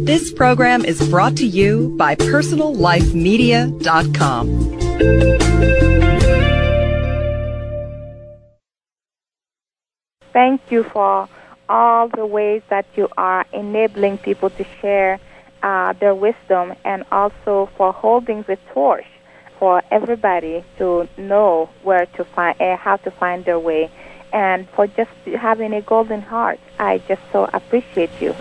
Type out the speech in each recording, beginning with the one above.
This program is brought to you by PersonalLifeMedia.com. Thank you for all the ways that you are enabling people to share their wisdom, and also for holding the torch for everybody to know where to find, how to find their way, and for just having a golden heart. I just so appreciate you.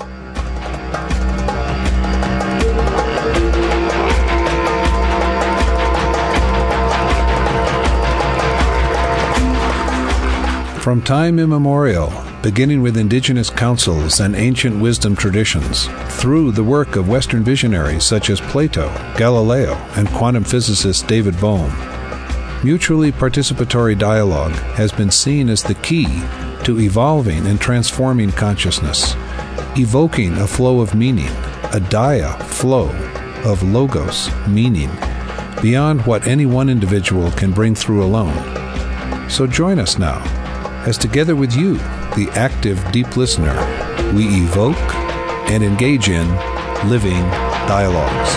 From time immemorial, beginning with indigenous councils and ancient wisdom traditions, through the work of Western visionaries such as Plato, Galileo, and quantum physicist David Bohm, mutually participatory dialogue has been seen as the key to evolving and transforming consciousness, evoking a flow of meaning, a daya flow of logos, meaning, beyond what any one individual can bring through alone. So join us now, as together with you, the active, deep listener, we evoke and engage in living dialogues.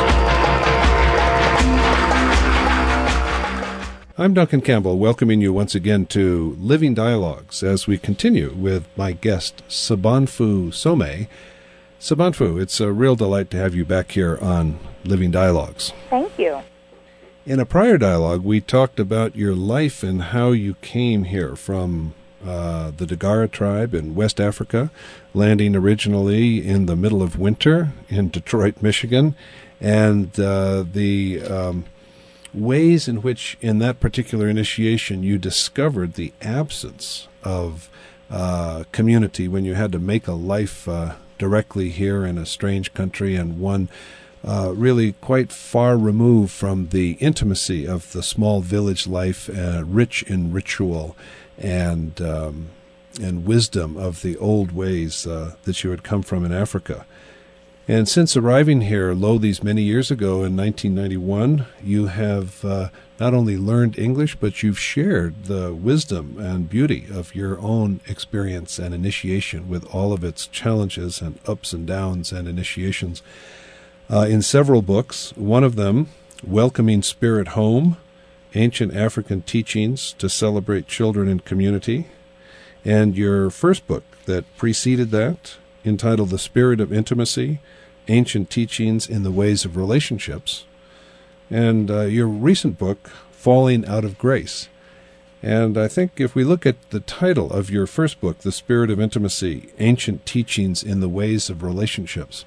I'm Duncan Campbell, welcoming you once again to Living Dialogues as we continue with my guest, Sobonfu Somé. Sobonfu, it's a real delight to have you back here on Living Dialogues. Thank you. In a prior dialogue, we talked about your life and how you came here from the Dagara tribe in West Africa, landing originally in the middle of winter in Detroit, Michigan, and the ways in which in that particular initiation you discovered the absence of community when you had to make a life directly here in a strange country, and one really quite far removed from the intimacy of the small village life, rich in ritual and wisdom of the old ways that you had come from in Africa. And since arriving here, these many years ago in 1991, you have not only learned English, but you've shared the wisdom and beauty of your own experience and initiation with all of its challenges and ups and downs and initiations in several books. One of them, Welcoming Spirit Home, Ancient African Teachings to Celebrate Children and Community, and your first book that preceded that, entitled The Spirit of Intimacy, Ancient Teachings in the Ways of Relationships, and your recent book, Falling Out of Grace. And I think if we look at the title of your first book, The Spirit of Intimacy, Ancient Teachings in the Ways of Relationships,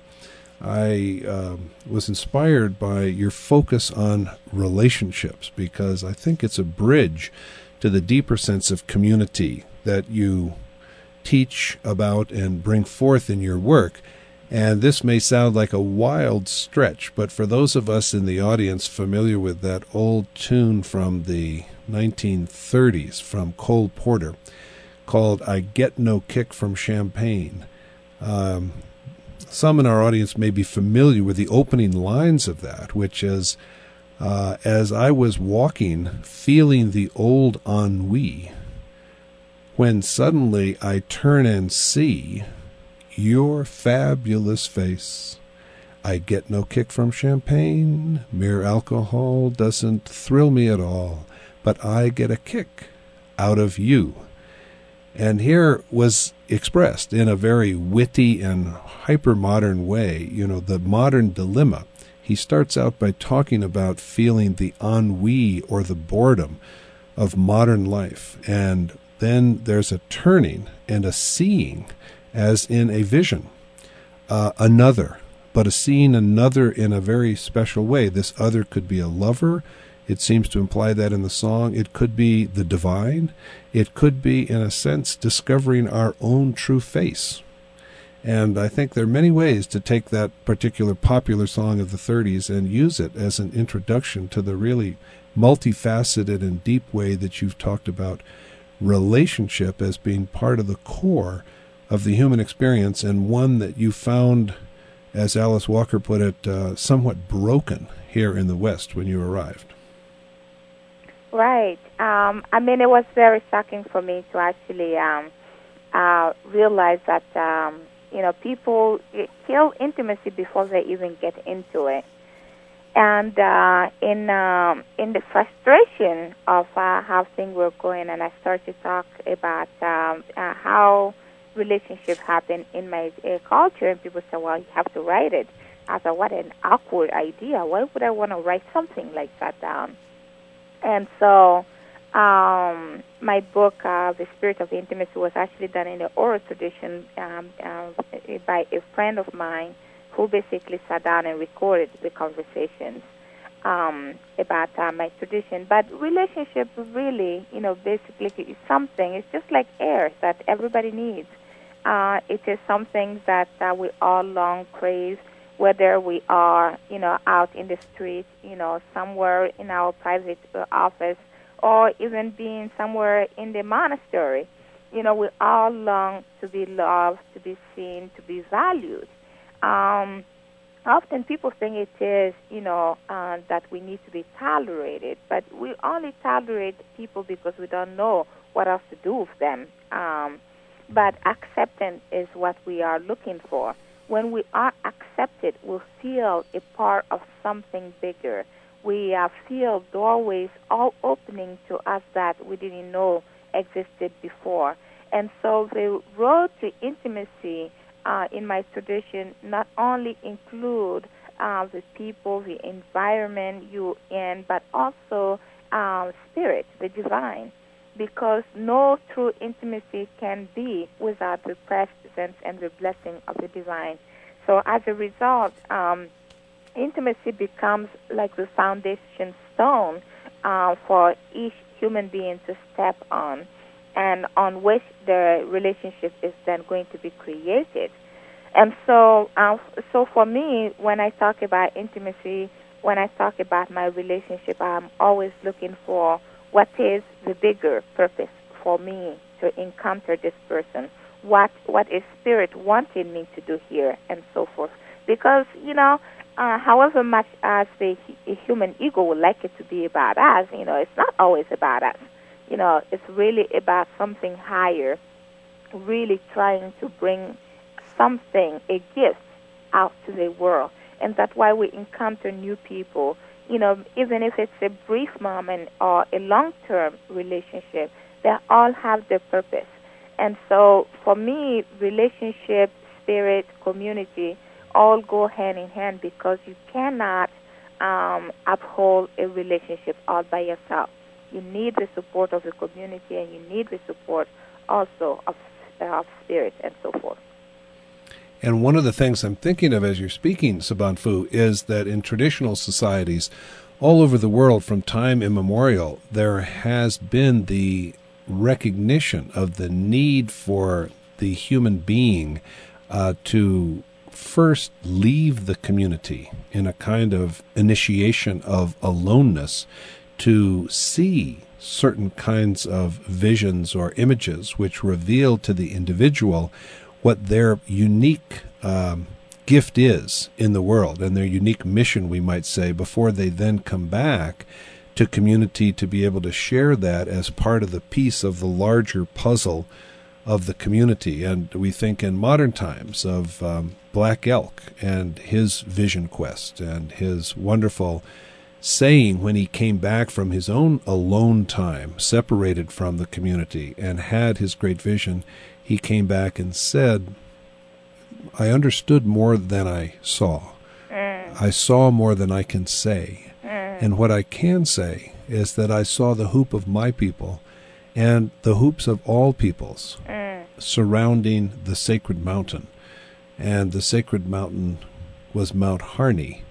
I was inspired by your focus on relationships, because I think it's a bridge to the deeper sense of community that you teach about and bring forth in your work. And this may sound like a wild stretch, but for those of us in the audience familiar with that old tune from the 1930s from Cole Porter called I Get No Kick from Champagne, some in our audience may be familiar with the opening lines of that, which is, as I was walking, feeling the old ennui, when suddenly I turn and see your fabulous face. I get no kick from champagne, mere alcohol doesn't thrill me at all, but I get a kick out of you. And here was expressed in a very witty and hyper-modern way, the modern dilemma. He starts out by talking about feeling the ennui or the boredom of modern life. And then there's a turning and a seeing, as in a vision, another, but a seeing another in a very special way. This other could be a lover. It seems to imply that in the song. It could be the divine. It could be, in a sense, discovering our own true face. And I think there are many ways to take that particular popular song of the 30s and use it as an introduction to the really multifaceted and deep way that you've talked about relationship as being part of the core of the human experience, and one that you found, as Alice Walker put it, somewhat broken here in the West when you arrived. Right. It was very shocking for me to actually realize that People kill intimacy before they even get into it. And in the frustration of how things were going, and I started to talk about how relationships happen in my culture, and people say, well, you have to write it. I thought, what an awkward idea. Why would I want to write something like that down? And so my book, The Spirit of Intimacy, was actually done in the oral tradition by a friend of mine who basically sat down and recorded the conversations about my tradition. But relationship really, basically is something. It's just like air that everybody needs. It is something that we all long crave, whether we are, out in the street, somewhere in our private office, or even being somewhere in the monastery. We all long to be loved, to be seen, to be valued. Often people think it is, that we need to be tolerated, but we only tolerate people because we don't know what else to do with them. But acceptance is what we are looking for. When we are accepted, we feel a part of something bigger. We feel doorways all opening to us that we didn't know existed before. And so the road to intimacy in my tradition not only include the people, the environment you're in, but also spirit, the divine, because no true intimacy can be without the presence and the blessing of the divine. So as a result, intimacy becomes like the foundation stone for each human being to step on, and on which the relationship is then going to be created. And so for me, when I talk about intimacy, when I talk about my relationship, I'm always looking for what is the bigger purpose for me to encounter this person. What is Spirit wanting me to do here, and so forth. Because, however much as the human ego would like it to be about us, it's not always about us. It's really about something higher, really trying to bring something, a gift, out to the world. And that's why we encounter new people, even if it's a brief moment or a long-term relationship, they all have their purpose. And so for me, relationship, spirit, community, all go hand in hand, because you cannot uphold a relationship all by yourself. You need the support of the community, and you need the support also of spirit and so forth. And one of the things I'm thinking of as you're speaking, Saban Fu, is that in traditional societies all over the world from time immemorial, there has been the recognition of the need for the human being to first leave the community in a kind of initiation of aloneness, to see certain kinds of visions or images which reveal to the individual what their unique gift is in the world, and their unique mission, we might say, before they then come back to community to be able to share that as part of the piece of the larger puzzle of the community. And we think in modern times of Black Elk and his vision quest, and his wonderful saying when he came back from his own alone time, separated from the community, and had his great vision. He came back and said, I understood more than I saw. I saw more than I can say. And what I can say is that I saw the hoop of my people and the hoops of all peoples surrounding the sacred mountain. And the sacred mountain was Mount Harney.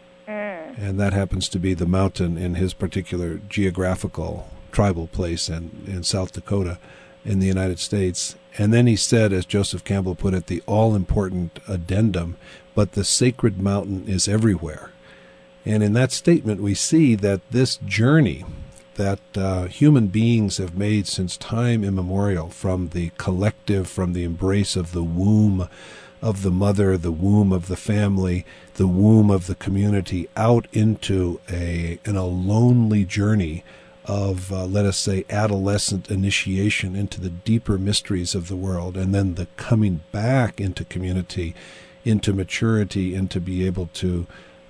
And that happens to be the mountain in his particular geographical tribal place in South Dakota in the United States. And then he said, as Joseph Campbell put it, the all-important addendum, but the sacred mountain is everywhere. And in that statement, we see that this journey that human beings have made since time immemorial, from the collective, from the embrace of the womb of the mother, the womb of the family, the womb of the community, out into a lonely journey of, let us say, adolescent initiation into the deeper mysteries of the world, and then the coming back into community, into maturity, and to be able to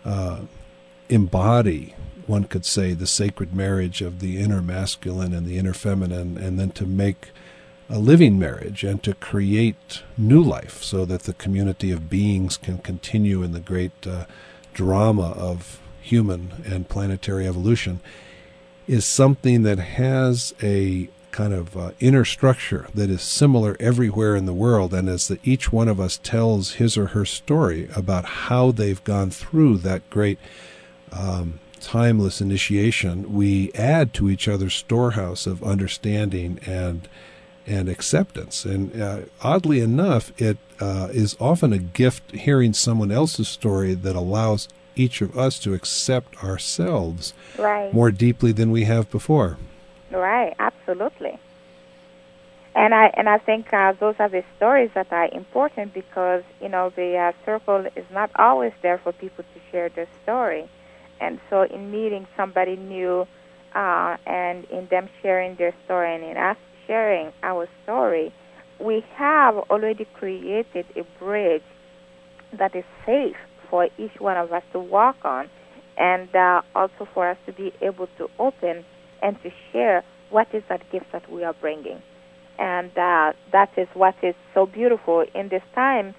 embody, one could say, the sacred marriage of the inner masculine and the inner feminine, and then to make a living marriage and to create new life so that the community of beings can continue in the great drama of human and planetary evolution, is something that has a kind of inner structure that is similar everywhere in the world, and as that each one of us tells his or her story about how they've gone through that great timeless initiation, we add to each other's storehouse of understanding and acceptance. And oddly enough, it is often a gift hearing someone else's story that allows each of us to accept ourselves more deeply than we have before. Right, absolutely. And I think those are the stories that are important because, the circle is not always there for people to share their story. And so in meeting somebody new and in them sharing their story and in us sharing our story, we have already created a bridge that is safe for each one of us to walk on, and also for us to be able to open and to share what is that gift that we are bringing. And that is what is so beautiful in this time,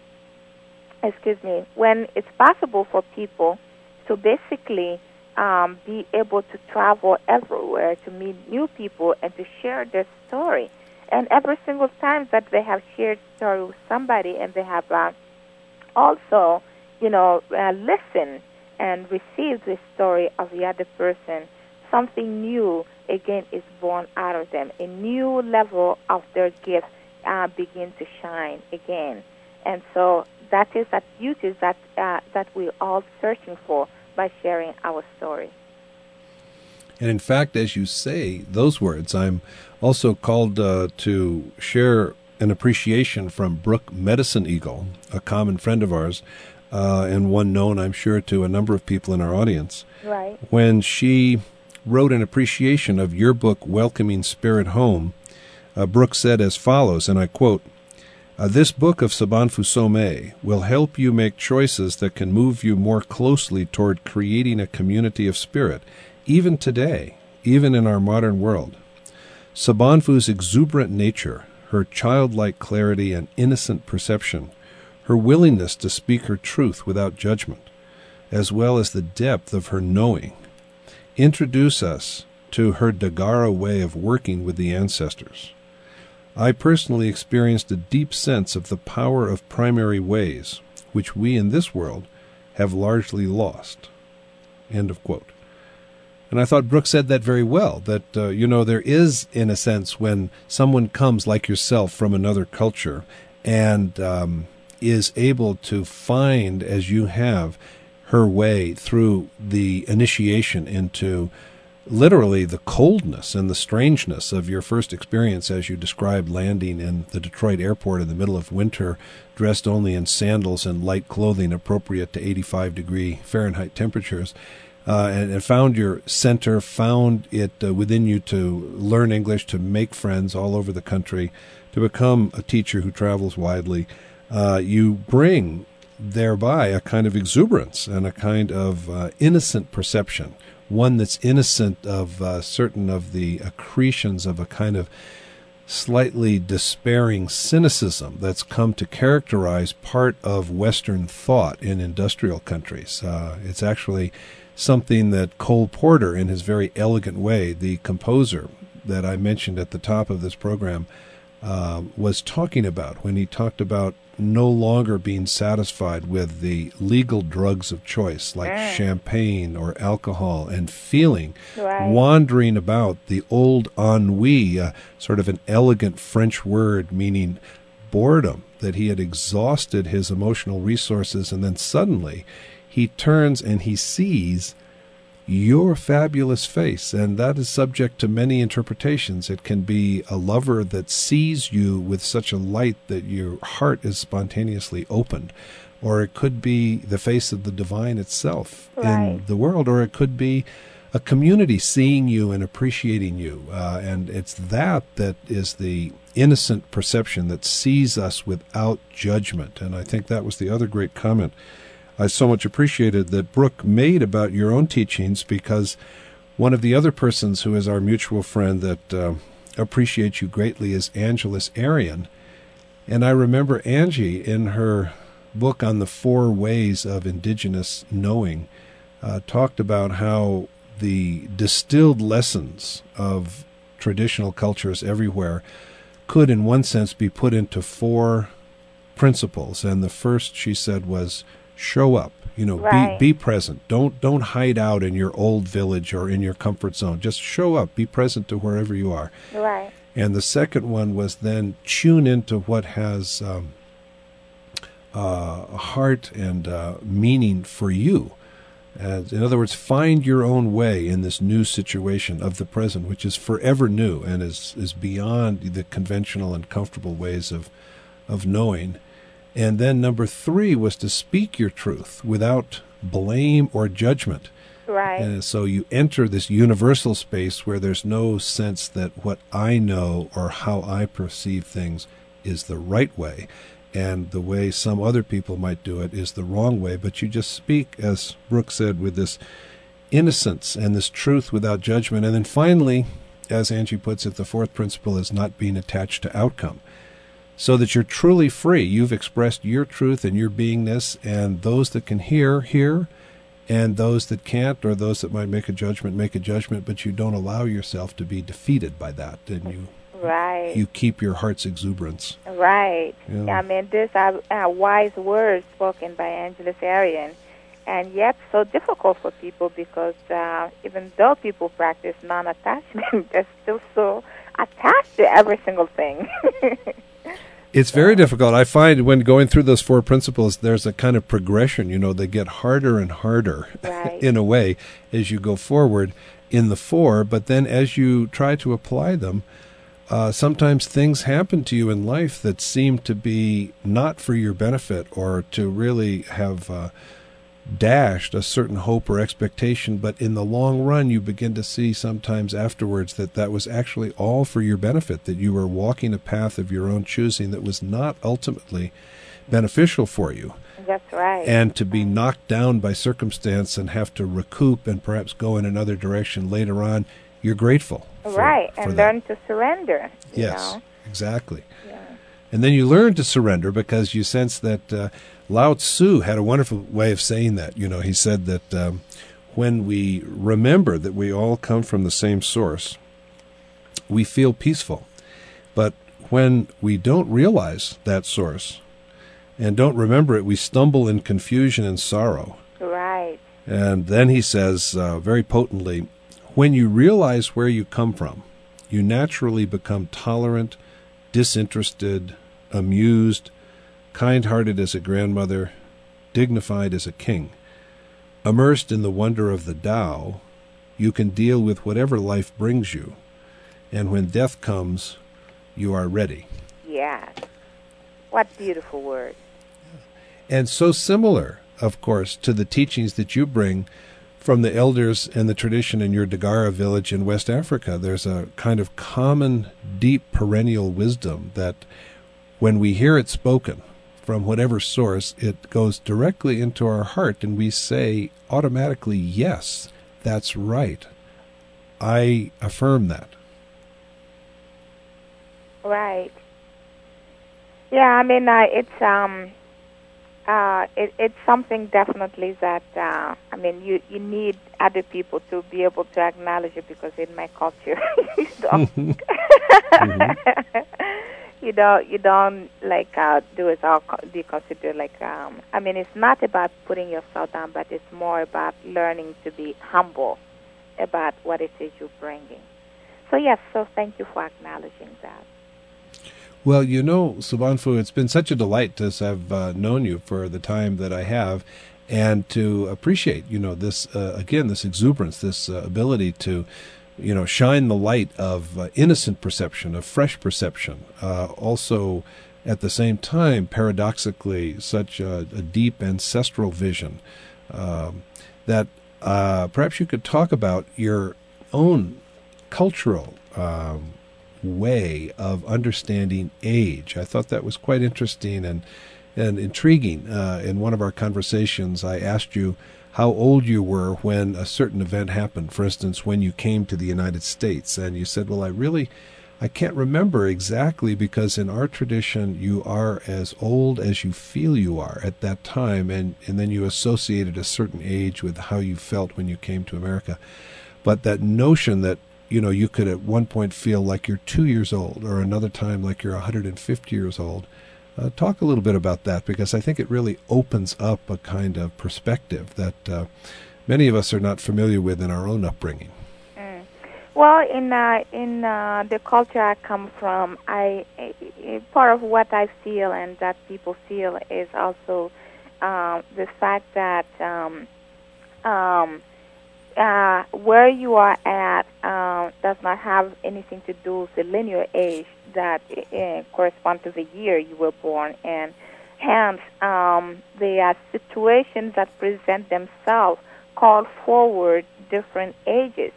when it's possible for people to basically be able to travel everywhere to meet new people and to share their story. And every single time that they have shared story with somebody and they have also, listened and received the story of the other person, something new again is born out of them. A new level of their gift begin to shine again. And so that is that beauty that we're all searching for by sharing our story. And in fact, as you say those words, I'm also called to share an appreciation from Brooke Medicine Eagle, a common friend of ours, and one known, I'm sure, to a number of people in our audience. Right. When she wrote an appreciation of your book, Welcoming Spirit Home, Brooke said as follows, and I quote, "This book of Sobonfu Somé will help you make choices that can move you more closely toward creating a community of spirit, even today, even in our modern world. Sobonfu's exuberant nature, her childlike clarity and innocent perception, her willingness to speak her truth without judgment, as well as the depth of her knowing, introduce us to her Dagara way of working with the ancestors. I personally experienced a deep sense of the power of primary ways, which we in this world have largely lost." End of quote. And I thought Brooke said that very well, that, there is, in a sense, when someone comes like yourself from another culture and is able to find, as you have, her way through the initiation into literally the coldness and the strangeness of your first experience, as you described landing in the Detroit airport in the middle of winter, dressed only in sandals and light clothing appropriate to 85-degree Fahrenheit temperatures, and found your center, found it within you to learn English, to make friends all over the country, to become a teacher who travels widely. You bring thereby a kind of exuberance and a kind of innocent perception, one that's innocent of certain of the accretions of a kind of slightly despairing cynicism that's come to characterize part of Western thought in industrial countries. It's actually something that Cole Porter, in his very elegant way, the composer that I mentioned at the top of this program, was talking about when he talked about no longer being satisfied with the legal drugs of choice like champagne or alcohol and feeling, wandering about the old ennui, sort of an elegant French word meaning boredom, that he had exhausted his emotional resources, and then suddenly he turns and he sees your fabulous face, and that is subject to many interpretations. It can be a lover that sees you with such a light that your heart is spontaneously opened, or it could be the face of the divine itself in the world, or it could be a community seeing you and appreciating you. And it's that is the innocent perception that sees us without judgment. And I think that was the other great comment I so much appreciated that Brooke made about your own teachings, because one of the other persons who is our mutual friend that appreciates you greatly is Angeles Arian. And I remember Angie, in her book on the 4 ways of indigenous knowing, talked about how the distilled lessons of traditional cultures everywhere could, in one sense, be put into 4 principles. And the first, she said, was show up. Right. Be present. Don't hide out in your old village or in your comfort zone. Just show up. Be present to wherever you are. Right. And the second one was then tune into what has heart and meaning for you. In other words, find your own way in this new situation of the present, which is forever new and is beyond the conventional and comfortable ways of knowing. And then number 3 was to speak your truth without blame or judgment. Right. And so you enter this universal space where there's no sense that what I know or how I perceive things is the right way, and the way some other people might do it is the wrong way. But you just speak, as Brooke said, with this innocence and this truth without judgment. And then finally, as Angie puts it, the 4th principle is not being attached to outcome, so that you're truly free. You've expressed your truth and your beingness, and those that can hear, and those that can't, or those that might make a judgment, but you don't allow yourself to be defeated by that, and you keep your heart's exuberance. Right. Yeah. I mean, these are wise words spoken by Angeles Arian, and yet so difficult for people, because even though people practice non-attachment, they're still so attached to every single thing. It's very difficult. I find when going through those 4 principles, there's a kind of progression. They get harder and harder, right. in a way, as you go forward in the 4. But then as you try to apply them, sometimes things happen to you in life that seem to be not for your benefit, or to really have dashed a certain hope or expectation, but in the long run you begin to see sometimes afterwards that was actually all for your benefit, that you were walking a path of your own choosing that was not ultimately beneficial for you. That's right. And to be knocked down by circumstance and have to recoup and perhaps go in another direction later on, you're grateful right, for and that. Learn to surrender. Yes, exactly. Yeah. And then you learn to surrender, because you sense that Lao Tzu had a wonderful way of saying that. He said that when we remember that we all come from the same source, we feel peaceful. But when we don't realize that source and don't remember it, we stumble in confusion and sorrow. Right. And then he says very potently, when you realize where you come from, you naturally become tolerant, disinterested, amused, kind-hearted as a grandmother, dignified as a king. Immersed in the wonder of the Tao, you can deal with whatever life brings you, and when death comes, you are ready. Yes. What beautiful words. And so similar, of course, to the teachings that you bring from the elders and the tradition in your Dagara village in West Africa. There's a kind of common, deep, perennial wisdom that when we hear it spoken from whatever source, it goes directly into our heart, and we say automatically, yes, that's right. I affirm that. Right. Yeah, I mean, it's something definitely that, you need other people to be able to acknowledge it, because in my culture, you don't, you don't do it all, be considered it's not about putting yourself down, but it's more about learning to be humble about what it is you're bringing. So yes, so thank you for acknowledging that. Well, Subhan Phu, it's been such a delight to have known you for the time that I have, and to appreciate, this, again, this exuberance, this ability to, shine the light of innocent perception, of fresh perception. Also, at the same time, paradoxically, such a deep ancestral vision that perhaps you could talk about your own cultural way of understanding age. I thought that was quite interesting and intriguing. In one of our conversations, I asked you how old you were when a certain event happened. For instance, when you came to the United States, and you said, well, I can't remember exactly, because in our tradition you are as old as you feel you are at that time, and then you associated a certain age with how you felt when you came to America. But that notion that, you could at one point feel like you're 2 years old, or another time like you're 150 years old. Talk a little bit about that, because I think it really opens up a kind of perspective that many of us are not familiar with in our own upbringing. Well, in the culture I come from, part of what I feel and that people feel is also the fact that where you are at does not have anything to do with the linear age that corresponds to the year you were born, and hence the situations that present themselves call forward different ages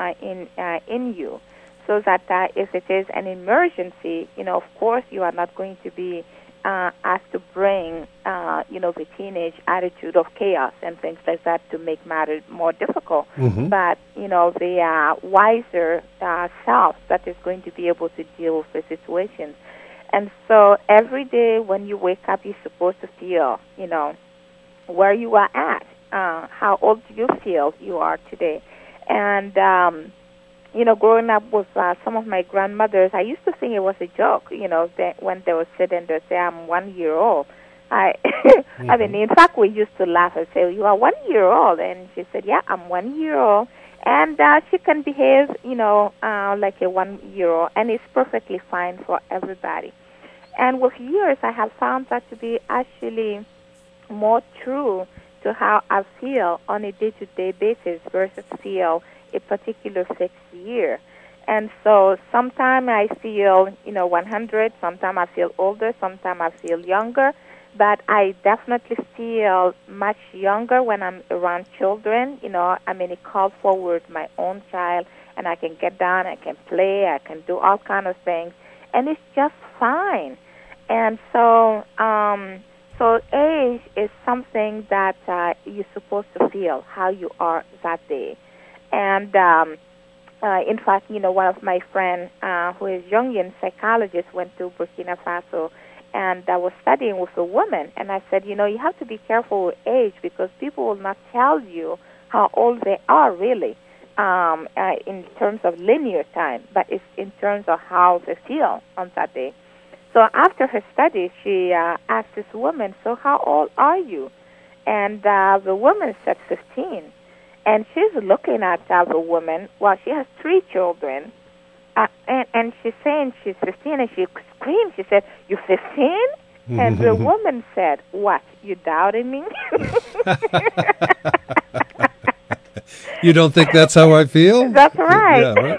in you, so that if it is an emergency, of course you are not going to be asked to bring the teenage attitude of chaos and things like that to make matters more difficult. Mm-hmm. But the wiser self that is going to be able to deal with the situations. And so every day when you wake up, you're supposed to feel where you are at. How old do you feel you are today? And, growing up with some of my grandmothers, I used to think it was a joke, that when they would sit and they say, I'm 1 year old. Mm-hmm. I mean, in fact, we used to laugh and say, you are 1 year old. And she said, yeah, I'm 1 year old. And she can behave, like a 1 year old. And it's perfectly fine for everybody. And with years, I have found that to be actually more true to how I feel on a day-to-day basis versus feel a particular fixed year. And so sometimes I feel, 100, sometimes I feel older, sometimes I feel younger, but I definitely feel much younger when I'm around children. It calls forward my own child, and I can get down, I can play, I can do all kind of things, and it's just fine. And so, so age is something that you're supposed to feel how you are that day. And in fact, one of my friends who is Jungian psychologist went to Burkina Faso and was studying with a woman. And I said, you have to be careful with age because people will not tell you how old they are really in terms of linear time, but it's in terms of how they feel on that day. So after her study, she asked this woman, so how old are you? And the woman said 15. And she's looking at the woman. Well, she has 3 children. And she's saying she's 15, and she screamed. She said, you 15? And the woman said, what, you doubting me? You don't think that's how I feel? That's right. Yeah, right?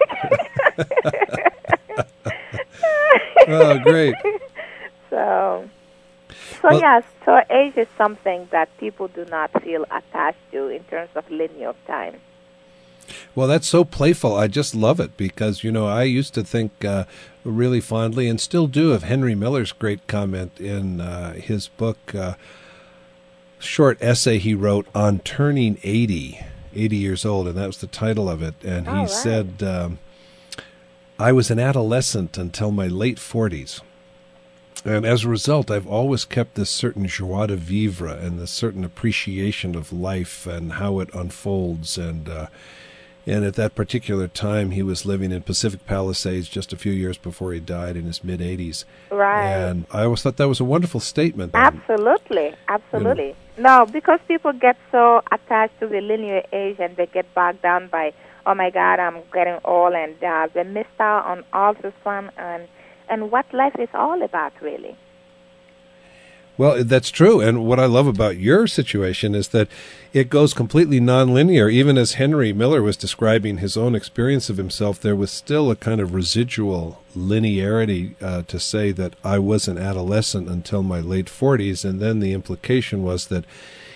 Oh, great. So well, yes, so age is something that people do not feel attached to in terms of linear time. Well, that's so playful. I just love it because, I used to think really fondly and still do of Henry Miller's great comment in his book, short essay he wrote on turning 80 years old, and that was the title of it. And he said, I was an adolescent until my late 40s. And as a result, I've always kept this certain joie de vivre and this certain appreciation of life and how it unfolds. And at that particular time, he was living in Pacific Palisades just a few years before he died in his mid-80s. Right. And I always thought that was a wonderful statement. Absolutely. No, because people get so attached to the linear age and they get bogged down by, oh, my God, I'm getting old, and they missed out on all the fun and what life is all about, really. Well, that's true. And what I love about your situation is that it goes completely nonlinear. Even as Henry Miller was describing his own experience of himself, there was still a kind of residual linearity to say that I was an adolescent until my late 40s. And then the implication was that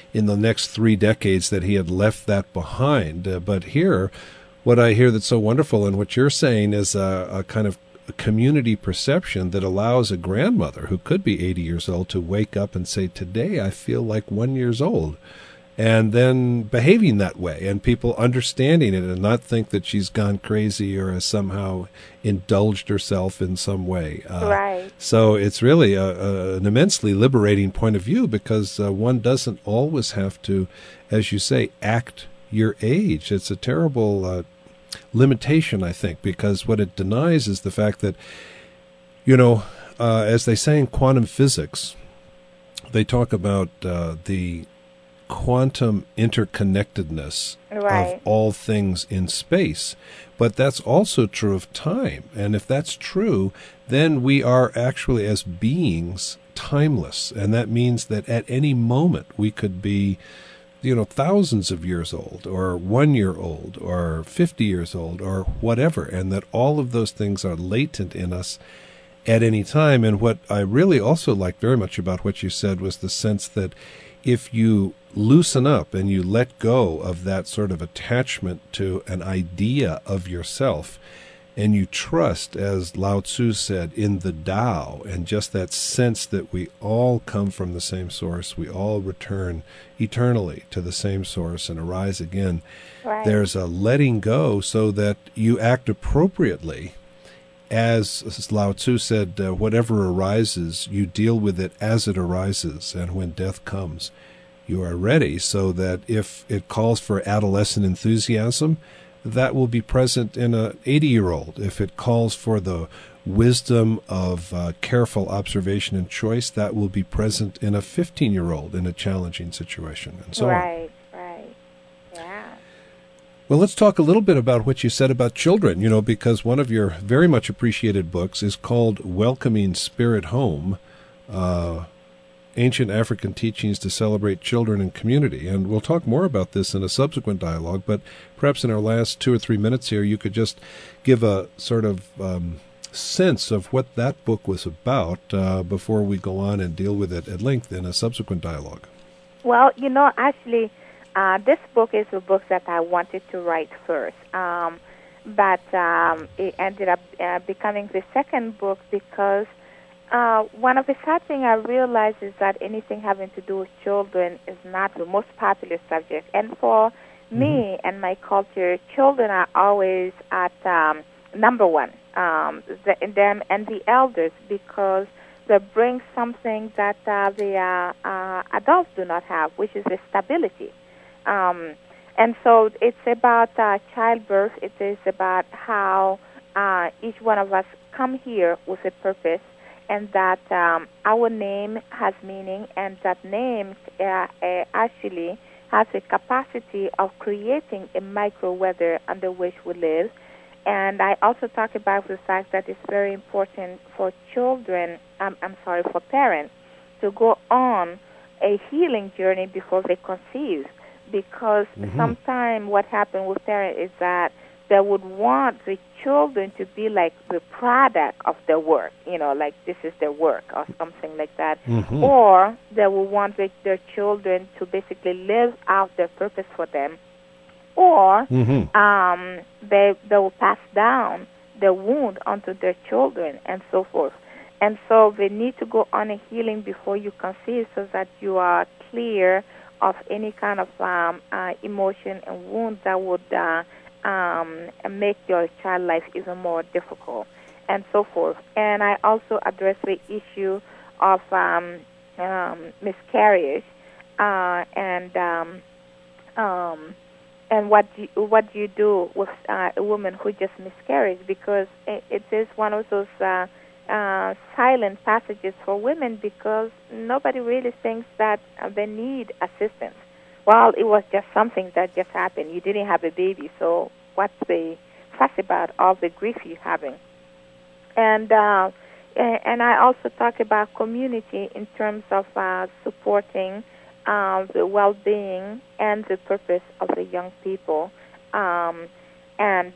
in the next 3 decades that he had left that behind. But here, what I hear that's so wonderful and what you're saying is a kind of a community perception that allows a grandmother who could be 80 years old to wake up and say, today I feel like 1 year old. And then behaving that way and people understanding it and not think that she's gone crazy or has somehow indulged herself in some way. Right. So it's really an immensely liberating point of view because one doesn't always have to, as you say, act your age. It's a terrible limitation, I think, because what it denies is the fact that, as they say in quantum physics, they talk about the quantum interconnectedness Right. of all things in space. But that's also true of time. And if that's true, then we are actually, as beings, timeless. And that means that at any moment we could be, thousands of years old, or 1 year old, or 50 years old, or whatever. And that all of those things are latent in us at any time. And what I really also liked very much about what you said was the sense that if you loosen up and you let go of that sort of attachment to an idea of yourself, and you trust, as Lao Tzu said, in the Tao, and just that sense that we all come from the same source, we all return eternally to the same source and arise again. Right. There's a letting go so that you act appropriately. As Lao Tzu said, whatever arises, you deal with it as it arises, and when death comes, you are ready, so that if it calls for adolescent enthusiasm, that will be present in an 80-year-old. If it calls for the wisdom of careful observation and choice, that will be present in a 15-year-old in a challenging situation, and so on. Right. Yeah. Well, let's talk a little bit about what you said about children, because one of your very much appreciated books is called Welcoming Spirit Home, Ancient African Teachings to Celebrate Children and Community. And we'll talk more about this in a subsequent dialogue, but perhaps in our last 2 or 3 minutes here, you could just give a sort of sense of what that book was about before we go on and deal with it at length in a subsequent dialogue. Well, actually, this book is a book that I wanted to write first, but it ended up becoming the second book because one of the sad things I realized is that anything having to do with children is not the most popular subject. And for me and my culture, children are always at number one, them and the elders, because they bring something that the adults do not have, which is the stability. And so it's about childbirth. It is about how each one of us come here with a purpose, and that our name has meaning, and that name actually has a capacity of creating a micro-weather under which we live. And I also talk about the fact that it's very important for children, for parents, to go on a healing journey before they conceive, because sometimes what happens with parents is that they would want the children to be like the product of their work, like this is their work or something like that. Or they will want their children to basically live out their purpose for them. Or they will pass down the wound onto their children and so forth. And so they need to go on a healing before you conceive, so that you are clear of any kind of emotion and wound that would make your child life even more difficult, and so forth. And I also address the issue of miscarriage and what do you do with a woman who just miscarries, because it is one of those silent passages for women, because nobody really thinks that they need assistance. Well, it was just something that just happened. You didn't have a baby, so what's the fuss about all the grief you're having? And I also talk about community in terms of supporting the well-being and the purpose of the young people, and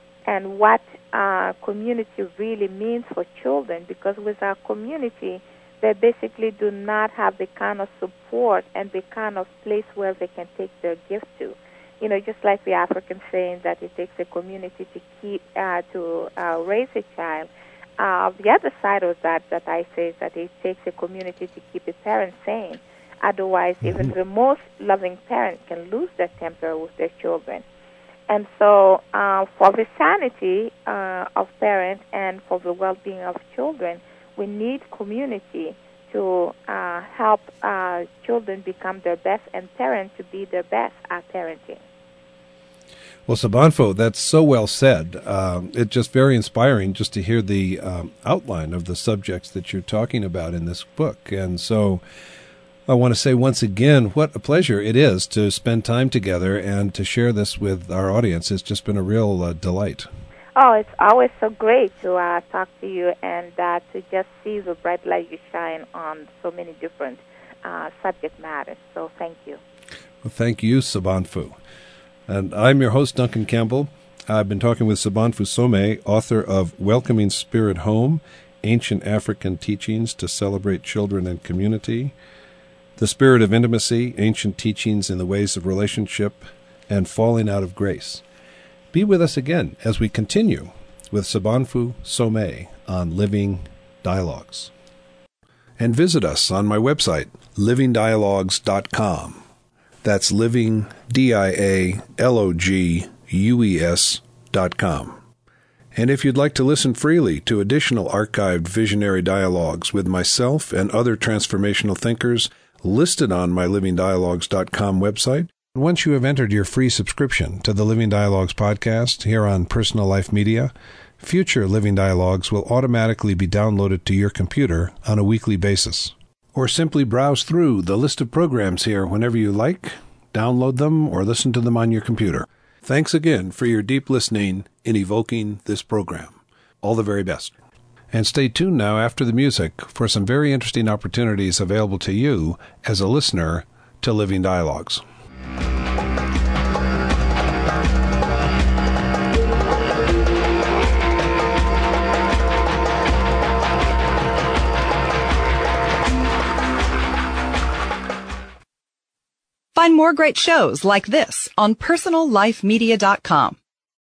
what community really means for children. Because without community, they basically do not have the kind of support and the kind of place where they can take their gift to. Just like the African saying that it takes a community to raise a child. The other side of that I say is that it takes a community to keep a parent sane. Otherwise, even the most loving parent can lose their temper with their children. And so for the sanity of parents and for the well-being of children, we need community to help children become their best and parents to be their best at parenting. Well, Sobonfu, that's so well said. It's just very inspiring just to hear the outline of the subjects that you're talking about in this book. And so I want to say once again, what a pleasure it is to spend time together and to share this with our audience. It's just been a real delight. Oh, it's always so great to talk to you and to just see the bright light you shine on so many different subject matters. So thank you. Well, thank you, Sobonfu. And I'm your host, Duncan Campbell. I've been talking with Sobonfu Somé, author of Welcoming Spirit Home, Ancient African Teachings to Celebrate Children and Community, The Spirit of Intimacy, Ancient Teachings in the Ways of Relationship, and Falling Out of Grace. Be with us again as we continue with Sobonfu Somé on Living Dialogues. And visit us on my website, livingdialogues.com. That's living, DIALOGUES.com. And if you'd like to listen freely to additional archived visionary dialogues with myself and other transformational thinkers listed on my livingdialogues.com website, once you have entered your free subscription to the Living Dialogues podcast here on Personal Life Media, future Living Dialogues will automatically be downloaded to your computer on a weekly basis. Or simply browse through the list of programs here whenever you like, download them, or listen to them on your computer. Thanks again for your deep listening in evoking this program. All the very best. And stay tuned now after the music for some very interesting opportunities available to you as a listener to Living Dialogues. Find more great shows like this on PersonalLifeMedia.com.